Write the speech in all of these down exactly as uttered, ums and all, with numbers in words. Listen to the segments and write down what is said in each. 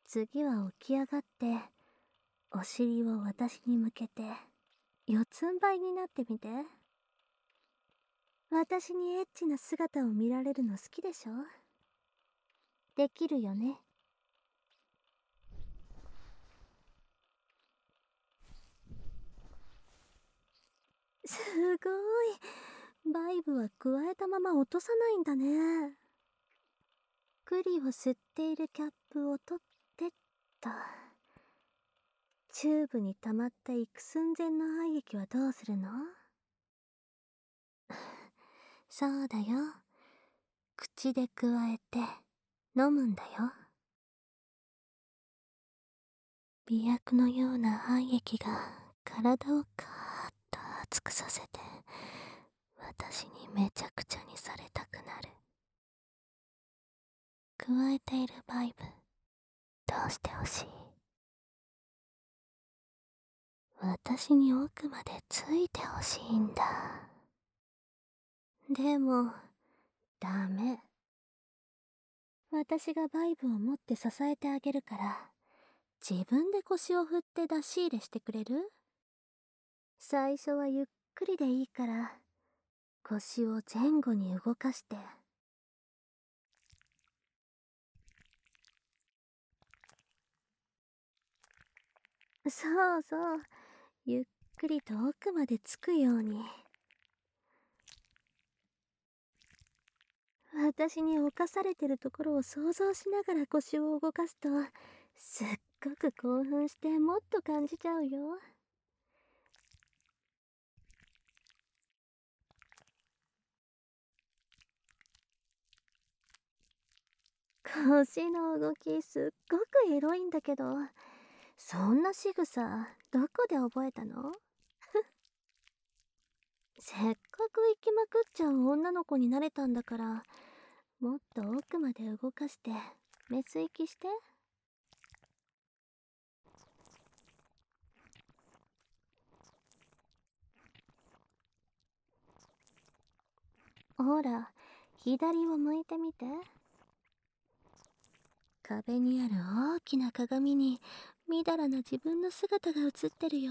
次は起き上がって、お尻を私に向けて、四つん這いになってみて。私にエッチな姿を見られるの好きでしょ？できるよね？すごい。バイブは加えたまま落とさないんだね。栗を吸っているキャップを取ってっと。チューブに溜まった幾寸前の愛液はどうするの？そうだよ。口でくわえて飲むんだよ。媚薬のような愛液が体をカーッと熱くさせて、私にめちゃくちゃにされたくなる。加えているバイブ、どうしてほしい？私に奥までついてほしいんだ。でも、ダメ。私がバイブを持って支えてあげるから、自分で腰を振って出し入れしてくれる？最初はゆっくりでいいから、腰を前後に動かして。そうそう、ゆっくりと奥までつくように。私に侵されてるところを想像しながら腰を動かすと、すっごく興奮してもっと感じちゃうよ。腰の動きすっごくエロいんだけど、そんな仕草どこで覚えたの？せっかく行きまくっちゃう女の子になれたんだから、もっと奥まで動かしてメス息して。ほら、左を向いてみて。壁にある大きな鏡にみだらな自分の姿が映ってるよ。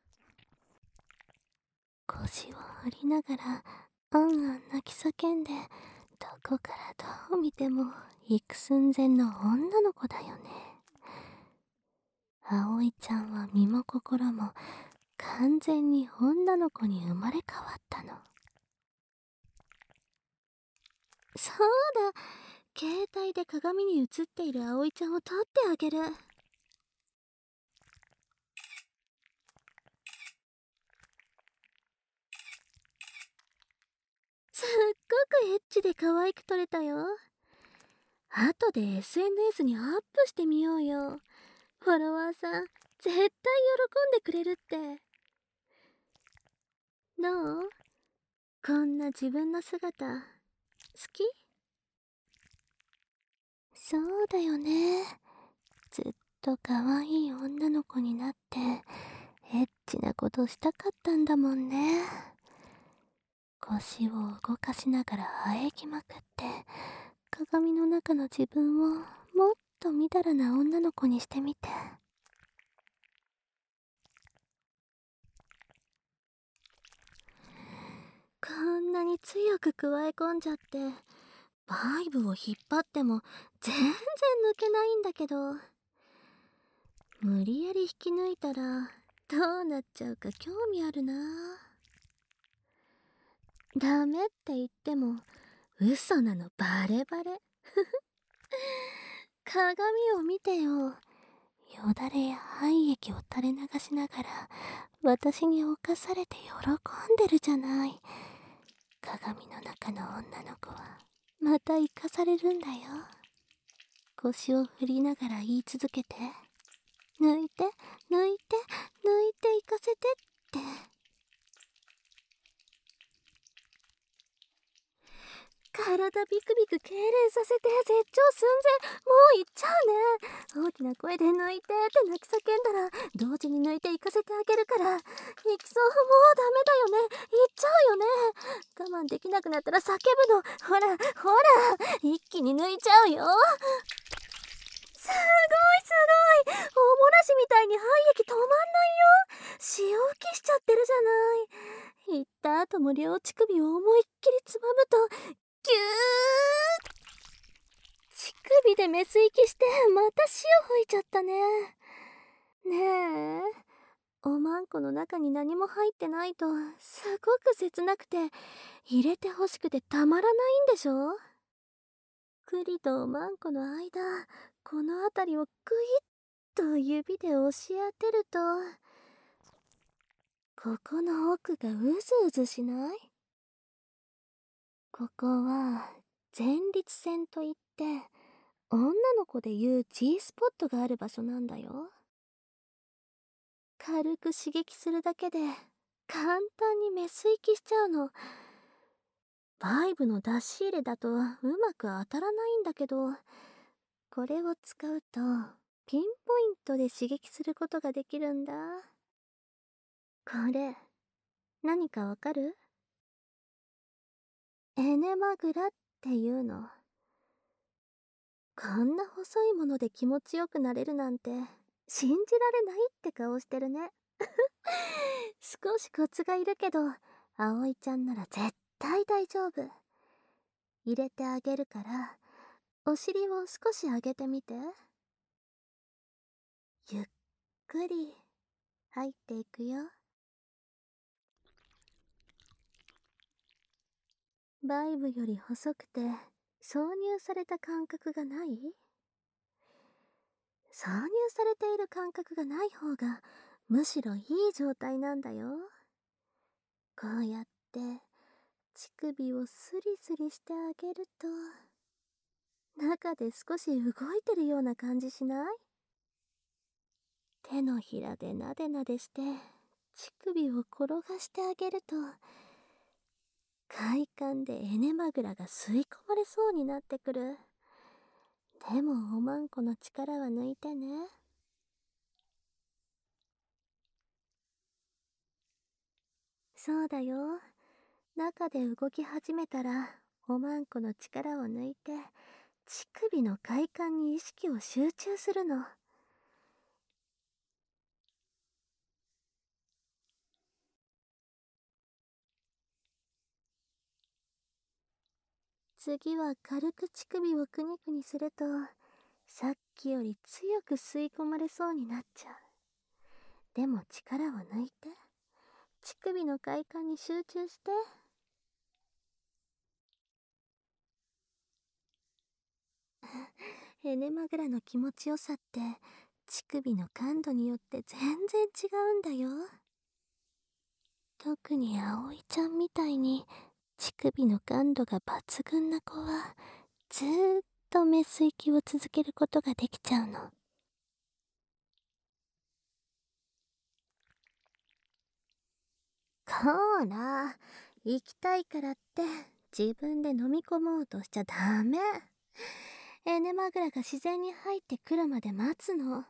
腰を振りながらあんあん泣き叫んで、どこからどう見ても幾寸前の女の子だよね。葵ちゃんは身も心も完全に女の子に生まれ変わったの。そうだ、携帯で鏡に映っている葵ちゃんを撮ってあげる。すっごくエッチで可愛く撮れたよ。後で エスエヌエス にアップしてみようよ。フォロワーさん絶対喜んでくれるって。どう？こんな自分の姿好き？そうだよね。ずっと可愛い女の子になってエッチなことしたかったんだもんね。腰を動かしながら喘ぎまくって、鏡の中の自分をもっとみだらな女の子にしてみて。こんなに強く加え込んじゃって、バイブを引っ張っても全然抜けないんだけど、無理やり引き抜いたらどうなっちゃうか興味あるな。ダメって言っても嘘なのバレバレ。鏡を見てよ。よだれや愛液を垂れ流しながら私に侵されて喜んでるじゃない。鏡の中の女の子はまた生かされるんだよ。腰を振りながら言い続けて。抜いて抜いて抜いて行かせてって。体ビクビク痙攣させて絶頂寸前。もう行っちゃうね。大きな声で抜いてって泣き叫んだら同時に抜いて行かせてあげるから。行きそう。もうダメだよね。行っちゃうよね。我慢できなくなったら叫ぶの。ほらほら、一気に抜いちゃうよ。すごいすみたいに肺液止まんないよ。潮吹きしちゃってるじゃない。行った後も両乳首を思いっきりつまむとギュー。乳首でメス息してまた潮吹いちゃったね。ねえ、おまんこの中に何も入ってないとすごく切なくて入れてほしくてたまらないんでしょ。栗とおまんこの間、この辺りをグイッと指で押し当てると、ここの奥がうずうずしない？ここは前立腺といって女の子でいう G スポットがある場所なんだよ。軽く刺激するだけで簡単にメス息しちゃうの。バイブの出し入れだとうまく当たらないんだけど、これを使うとピンポイントで刺激することができるんだ。これ何かわかる？エネマグラっていうの。こんな細いもので気持ちよくなれるなんて信じられないって顔してるね。少しコツがいるけど、葵ちゃんなら絶対大丈夫。入れてあげるから、お尻を少し上げてみて。ゆっくり入っていくよ。バイブより細くて挿入された感覚がない？挿入されている感覚がない方がむしろいい状態なんだよ。こうやって乳首をスリスリしてあげると、中で少し動いてるような感じしない？手のひらでなでなでして乳首を転がしてあげると、快感でエネマグラが吸い込まれそうになってくる。でもおまんこの力は抜いてね。そうだよ。中で動き始めたらおまんこの力を抜いて乳首の快感に意識を集中するの。次は軽く乳首をくにくにすると、さっきより強く吸い込まれそうになっちゃう。でも力を抜いて乳首の快感に集中して。エネマグラの気持ちよさって乳首の感度によって全然違うんだよ。特に葵ちゃんみたいに乳首の感度が抜群な子はずーっとメス息を続けることができちゃうの。こら、行きたいからって自分で飲み込もうとしちゃダメ。エネマグラが自然に入ってくるまで待つの。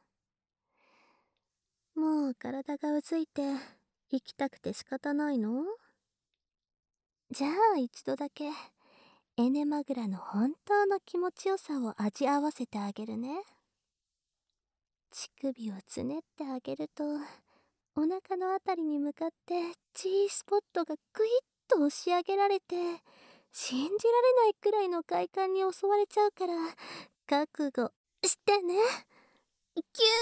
もう体がうずいて行きたくて仕方ないの？じゃあ一度だけエネマグラの本当の気持ちよさを味合わせてあげるね。乳首をつねってあげると、お腹のあたりに向かって G スポットがグイッと押し上げられて、信じられないくらいの快感に襲われちゃうから、覚悟してね。ぎゅ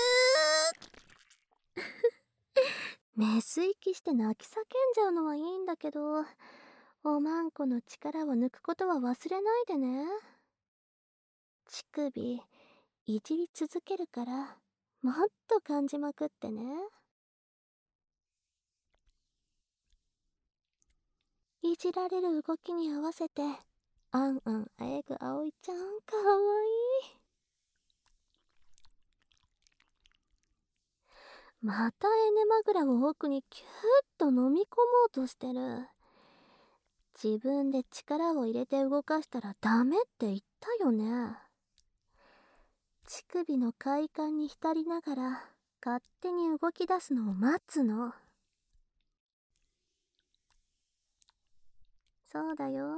ーメス息して泣き叫んじゃうのはいいんだけど、おまんこの力を抜くことは忘れないでね。乳首いじり続けるから、もっと感じまくってね。いじられる動きに合わせてあんあんあえぐ葵ちゃんかわいい。またエネマグラを奥にキューッと飲み込もうとしてる。自分で力を入れて動かしたらダメって言ったよね。乳首の快感に浸りながら勝手に動き出すのを待つの。そうだよ。はぁ、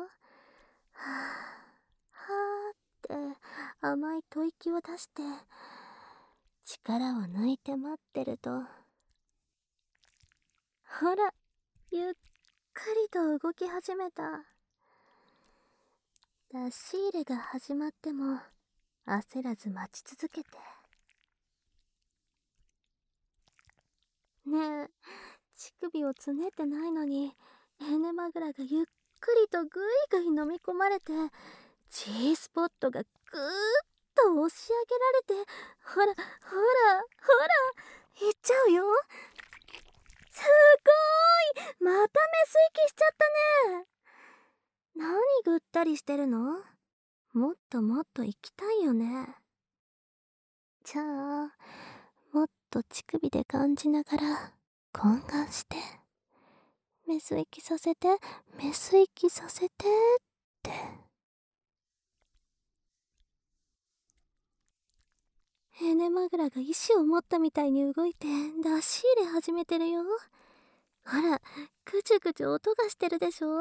はぁって甘い吐息を出して、 力を抜いて待ってると、ほら、ゆっくりと動き始めた。出し入れが始まっても焦らず待ち続けて。ねえ、乳首をつねってないのにエネマグラがゆっくりとぐいぐい飲み込まれて、 G スポットがぐーっと押し上げられて、ほらほらほらいっちゃうよ。すごーい、またメス息しちゃったね。何ぐったりしてるの？もっともっと行きたいよね。じゃあもっと乳首で感じながら懇願して、メス息させてメス息させてって。エネマグラが意志を持ったみたいに動いて出し入れ始めてるよ。ほら、ぐちゅぐちゅ音がしてるでしょ。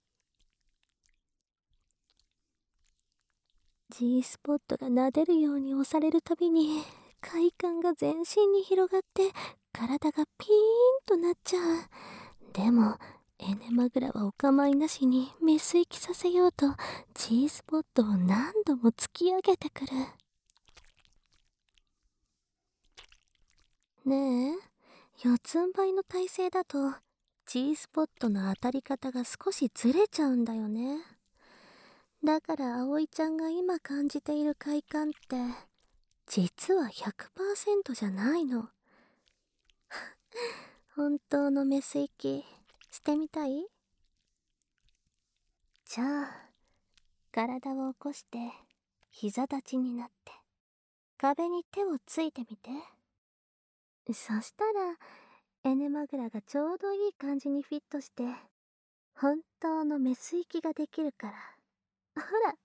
G スポットが撫でるように押されるたびに快感が全身に広がって体がピーンとなっちゃう。でもエネマグラはお構いなしにメス息させようと G スポットを何度も突き上げてくる。ねえ、四つん這いの体勢だと G スポットの当たり方が少しずれちゃうんだよね。だから葵ちゃんが今感じている快感って実は ひゃくパーセント じゃないの。本当のメス息してみたい？じゃあ体を起こして膝立ちになって壁に手をついてみて。そしたらエネマグラがちょうどいい感じにフィットして本当のメス息ができるから。ほら、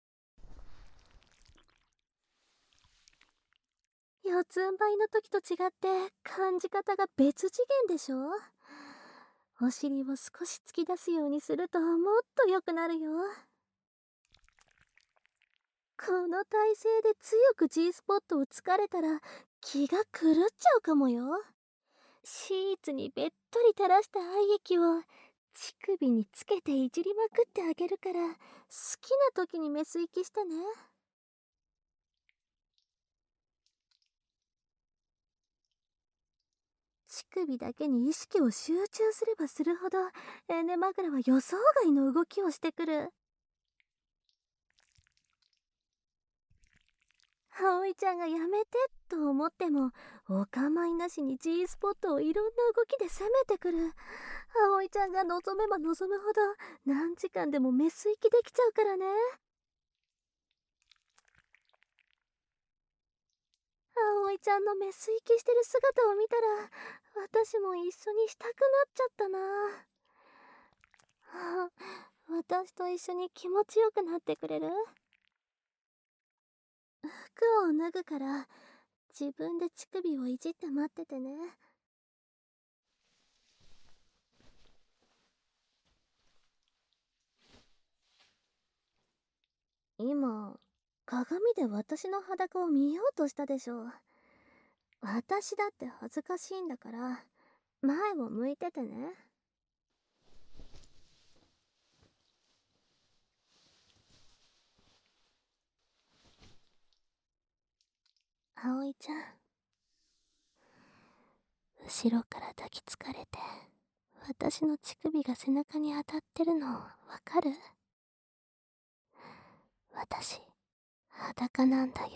四つん這いの時と違って感じ方が別次元でしょ。お尻を少し突き出すようにするともっと良くなるよ。この体勢で強く G スポットを突かれたら気が狂っちゃうかもよ。シーツにべっとり垂らした愛液を乳首につけていじりまくってあげるから、好きな時にメス息してね。乳首だけに意識を集中すればするほどエネマグラは予想外の動きをしてくる。葵ちゃんがやめてと思ってもお構いなしに G スポットをいろんな動きで攻めてくる。葵ちゃんが望めば望むほど何時間でもメス息できちゃうからね。葵ちゃんのメス息してる姿を見たら私も一緒にしたくなっちゃったな。あ、私と一緒に気持ちよくなってくれる？服を脱ぐから自分で乳首をいじって待っててね。今鏡で私の裸を見ようとしたでしょ。私だって恥ずかしいんだから前を向いててね。葵ちゃん、後ろから抱きつかれて私の乳首が背中に当たってるのわかる？私裸なんだよ。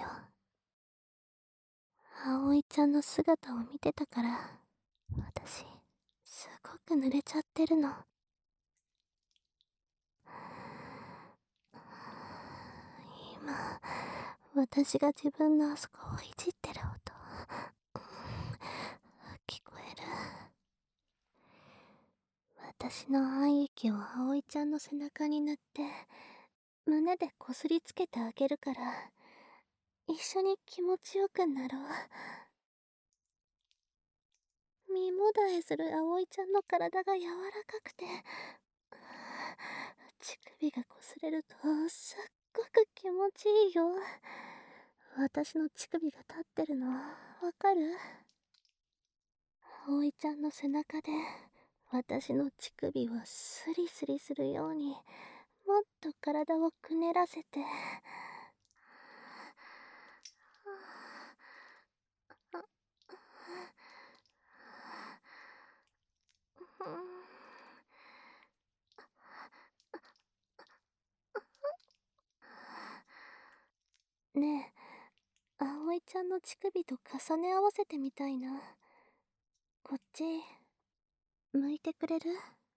葵ちゃんの姿を見てたから私すごく濡れちゃってるの。今私が自分のあそこをいじってる音、聞こえる？私の愛液を葵ちゃんの背中に塗って胸でこすりつけてあげるから一緒に気持ちよくなろう。身もだえする葵ちゃんの体が柔らかくて乳首がこすれるとすっごく気持ちいいよ。私の乳首が立ってるのわわかる？葵ちゃんの背中で私の乳首をスリスリするようにもっと体をくねらせて。ねえ、葵ちゃんの乳首と重ね合わせてみたいな。こっち向いてくれる？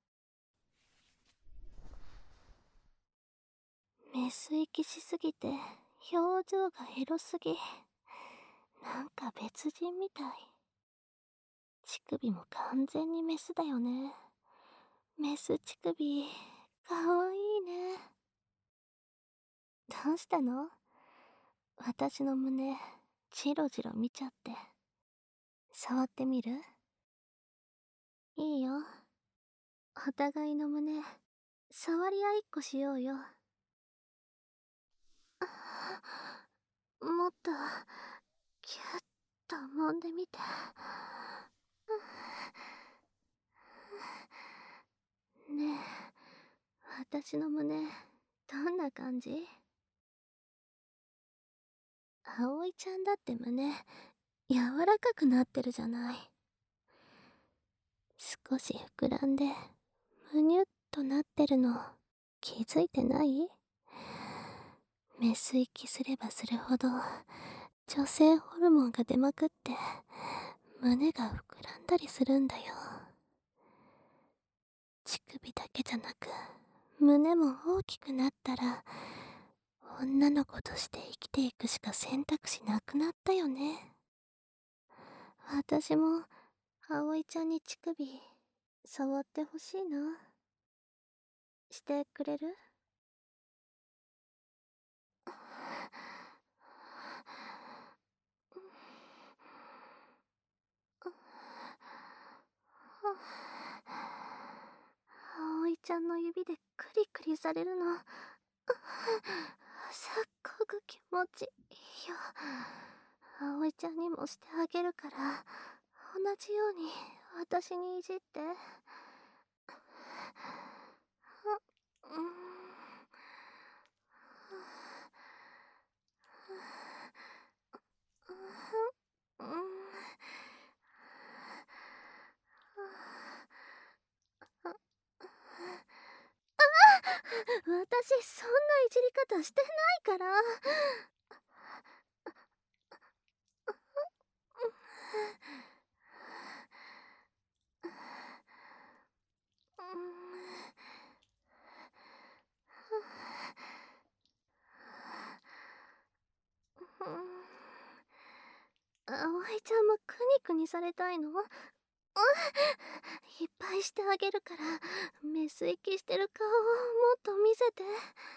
メス息しすぎて表情がエロすぎ、なんか別人みたい。乳首も完全にメスだよね。メス乳首かわいいね。どうしたの？私の胸ジロジロ見ちゃって。触ってみる？いいよ。お互いの胸触り合いっこしようよ。もっとキュッと揉んでみて。ねえ、私の胸どんな感じ？葵ちゃんだって胸柔らかくなってるじゃない。少し膨らんでむにゅっとなってるの気づいてない？メス息すればするほど女性ホルモンが出まくって胸が膨らんだりするんだよ。乳首だけじゃなく胸も大きくなったら女の子として生きていくしか選択肢なくなったよね。私も葵ちゃんに乳首触ってほしいな。してくれる？葵ちゃんの指でクリクリされるのすっごく気持ちいいよ。葵ちゃんにもしてあげるから同じように私にいじって。私そんないじり方してないから。葵ちゃんもクニクニされたいの？いっぱいしてあげるからメス息してる顔をもっと見せて。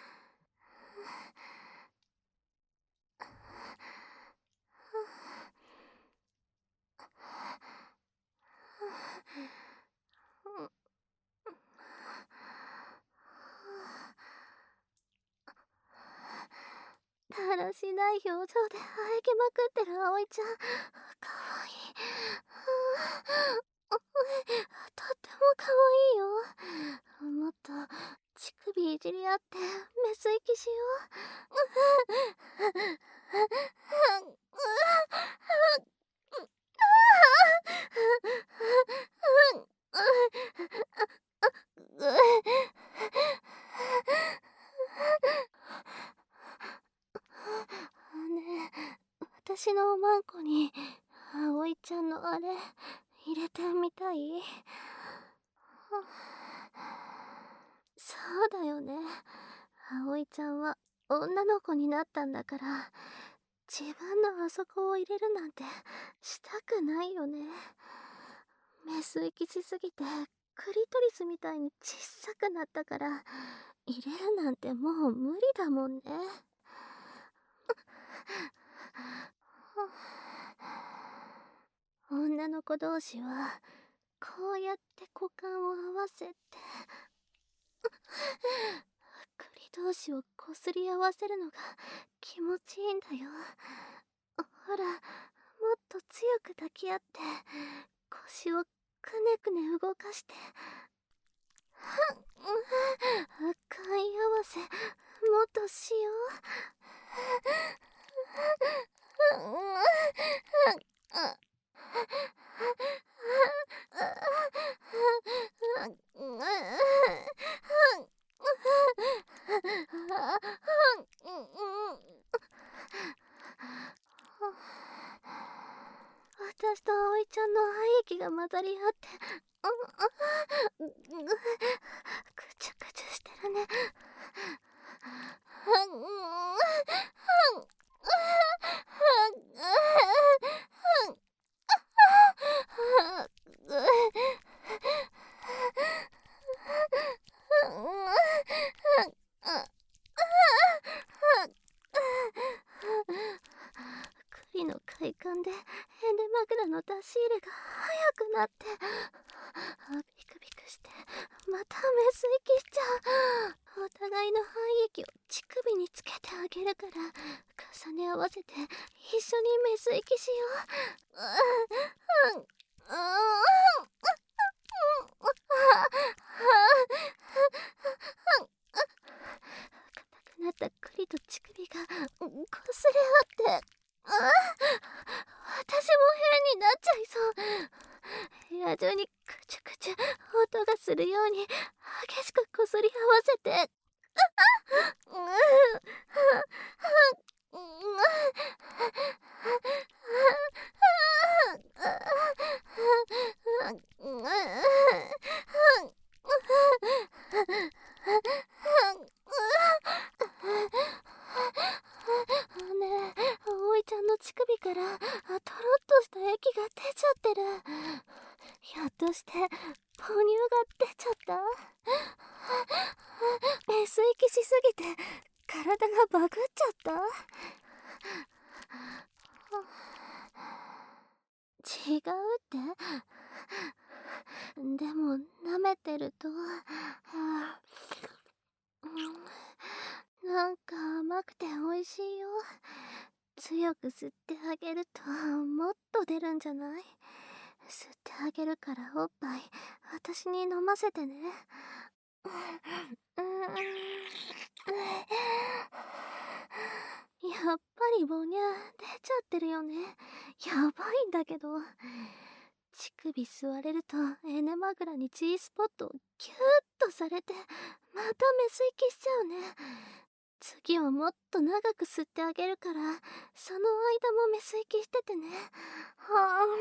だらしない表情であえぎまくってる葵ちゃんかわいい。とってもかわいいよ。もっと乳首いじり合ってメス息しよう。ねえ、私のおまんこに葵ちゃんのあれ入れてみたい？そうだよね。葵ちゃんは女の子になったんだから自分のあそこを入れるなんてしたくないよね。メス息しすぎてクリトリスみたいに小さくなったから入れるなんてもう無理だもんね。女の子同士はこうやって股間を合わせて栗同士をこすり合わせるのが気持ちいいんだよ。ほら、もっと強く抱き合って腰をくねくね動かして、貝合わせもっとしよ私と葵ちゃんの愛液が混ざり合って、ぐちゅぐちゅしてるね。栗の快感でエネ枕の出し入れが早くなって、ビクビクしてまたメス息しちゃう。お互いの肺液を乳首につけてあげるから、重ね合わせて一緒にメス息しよう。硬くなった栗と乳首がこすれ合って、ああ、私も変になっちゃいそう。部屋中にクチュクチュ音がするように激しくこすり合わせて、ねえ、葵ちゃんの乳首からとろっとした液が出ちゃってる。ひょっとして母乳が出ちゃった？メス息しすぎて体がバグっちゃった？違うって？でも舐めてると、なんか甘くて美味しいよ。強く吸ってあげるともっと出るんじゃない？吸ってあげるからおっぱい私に飲ませてね。やっぱり母乳出ちゃってるよね。やばいんだけど。乳首吸われるとエネマグラに G スポットをキューッとされて、またメス息しちゃうね。次はもっと長く吸ってあげるから、その間もメス息しててね。はあ。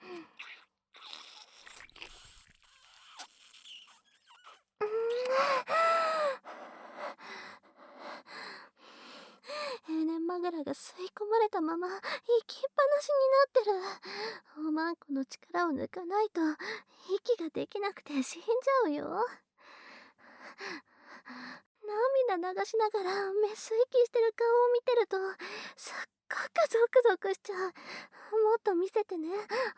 エネマグラが吸い込まれたまま息っぱなしになってる。おまんこの力を抜かないと息ができなくて死んじゃうよ。涙流しながらメス息してる顔を見てるとすっごくゾクゾクしちゃう。もっと見せてね。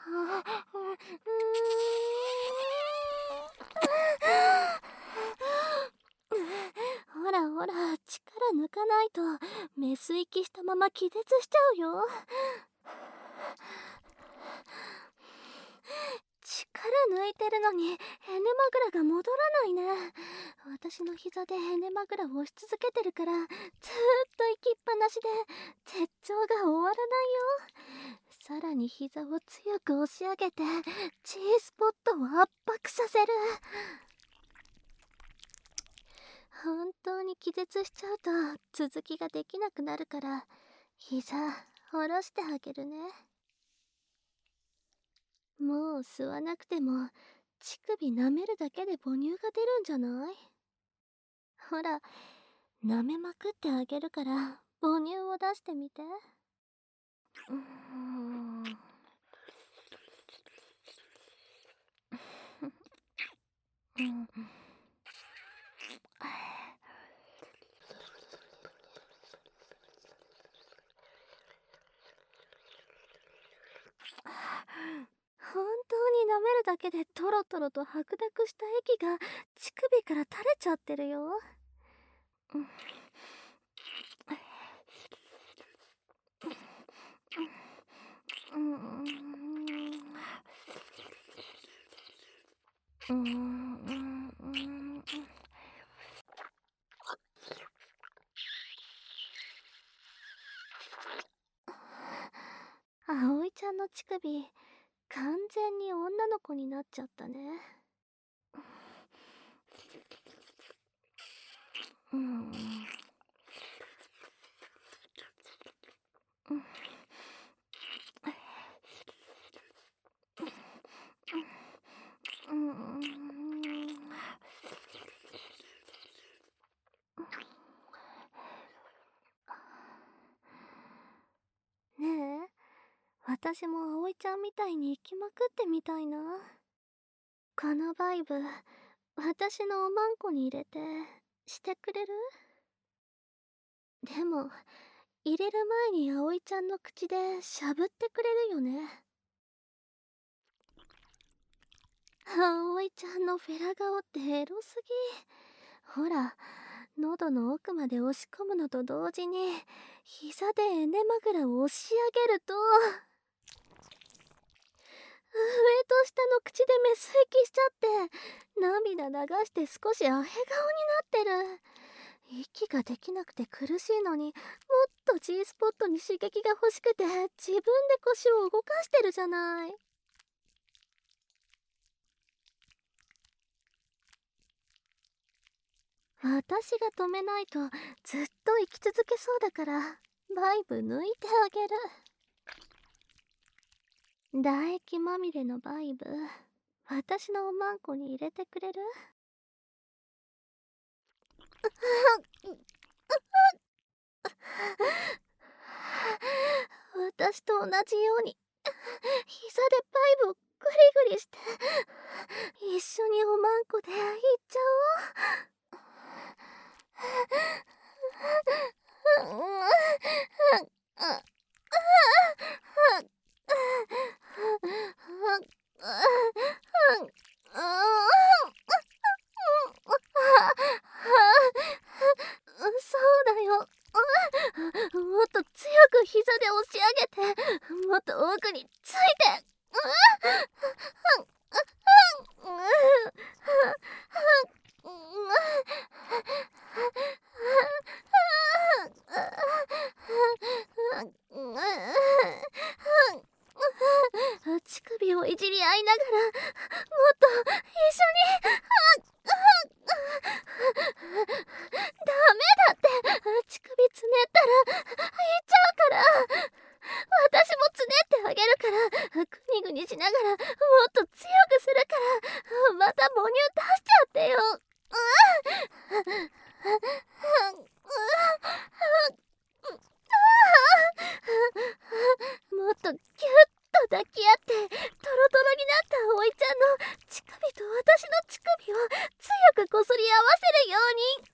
ほらほら、力抜かないとメス息したまま気絶しちゃうよ。力抜いてるのにエネマグラが戻らないね。私の膝でエネマグラを押し続けてるから、ずーっと息っぱなしで絶頂が終わらないよ。さらに膝を強く押し上げて G スポットを圧迫させる。本当に気絶しちゃうと続きができなくなるから、膝下ろしてあげるね。もう吸わなくても乳首舐めるだけで母乳が出るんじゃない？ほら、舐めまくってあげるから母乳を出してみて。うーんうん本当に舐めるだけでトロトロと白濁した液が乳首から垂れちゃってるよ。うんうんうーん、うん、うん。葵ちゃんの乳首、完全に女の子になっちゃったね。うん。うん。ねえ、私も葵ちゃんみたいに生きまくってみたいな。このバイブ、私のおまんこに入れて、してくれる？でも、入れる前に葵ちゃんの口でしゃぶってくれるよね。葵ちゃんのフェラ顔ってエロすぎ。ほら、喉の奥まで押し込むのと同時に、膝でエネマグラを押し上げると、上と下の口でメス息しちゃって、涙流して少しアヘ顔になってる。息ができなくて苦しいのに、もっと G スポットに刺激が欲しくて自分で腰を動かしてるじゃない。私が止めないとずっと生き続けそうだから、バイブ抜いてあげる。唾液まみれのバイブ、私のおまんこに入れてくれる？私と同じように膝でバイブをグリグリして一緒におまんこでいっちゃおう。そうだよ。もっと強く膝で押し上げて、もっと奥について。乳首をいじり合いながら、もっと一緒に。ダメだって。乳首つねったらいっちゃうから。私もつねってあげるから、グニグニしながらもっと強くするから、また母乳出しちゃってよ。もっとギュッと抱き合って、トロトロになった葵ちゃんの乳首と私の乳首を強くこすり合わせるように。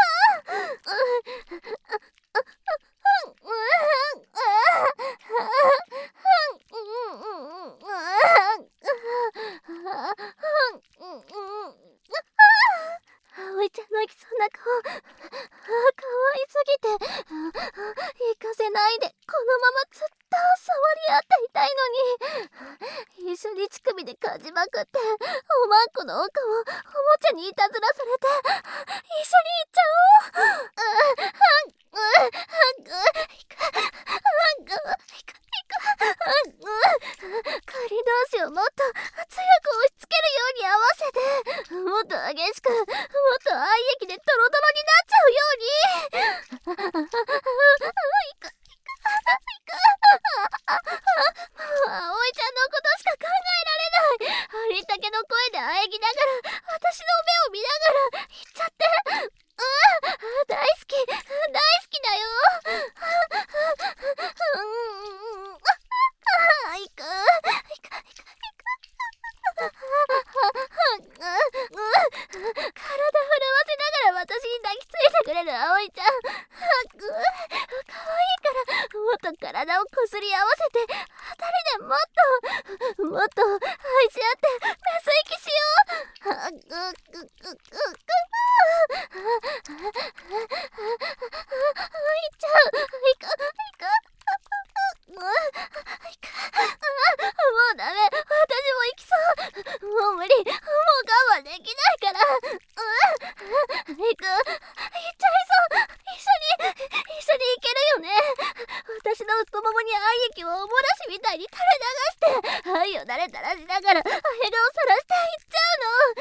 葵ちゃんのきそうな顔、かわいすぎて、行かせないで、このままずっと触り合っていたいのに。一緒に乳首で感じまくって、おまんこの奥をおもちゃにいたずらされて、一緒に行っちゃおう。仮同士をもっと強く押し付けるように合わせて、もっと激しく、もっと愛液でトロトロになっちゃうように。もう葵ちゃんのことしか考えられない。ありったけの声で喘ぎながら、私の目を見ながら言っちゃって。うん、大好き、大好きだよ。うん、いく、いく、いく、体震わせながら私に抱きついてくれる葵ちゃん。かわいいから、もっと体をこすり合わせて、二人でもっともっと愛し合ってメス息しよう。あぐぐぐぐぐいっちゃう。いく、いく、いく、もうダメ、私も行きそう。もう無理、もう我よだれ垂らしながらハエ顔さらしていっちゃうの。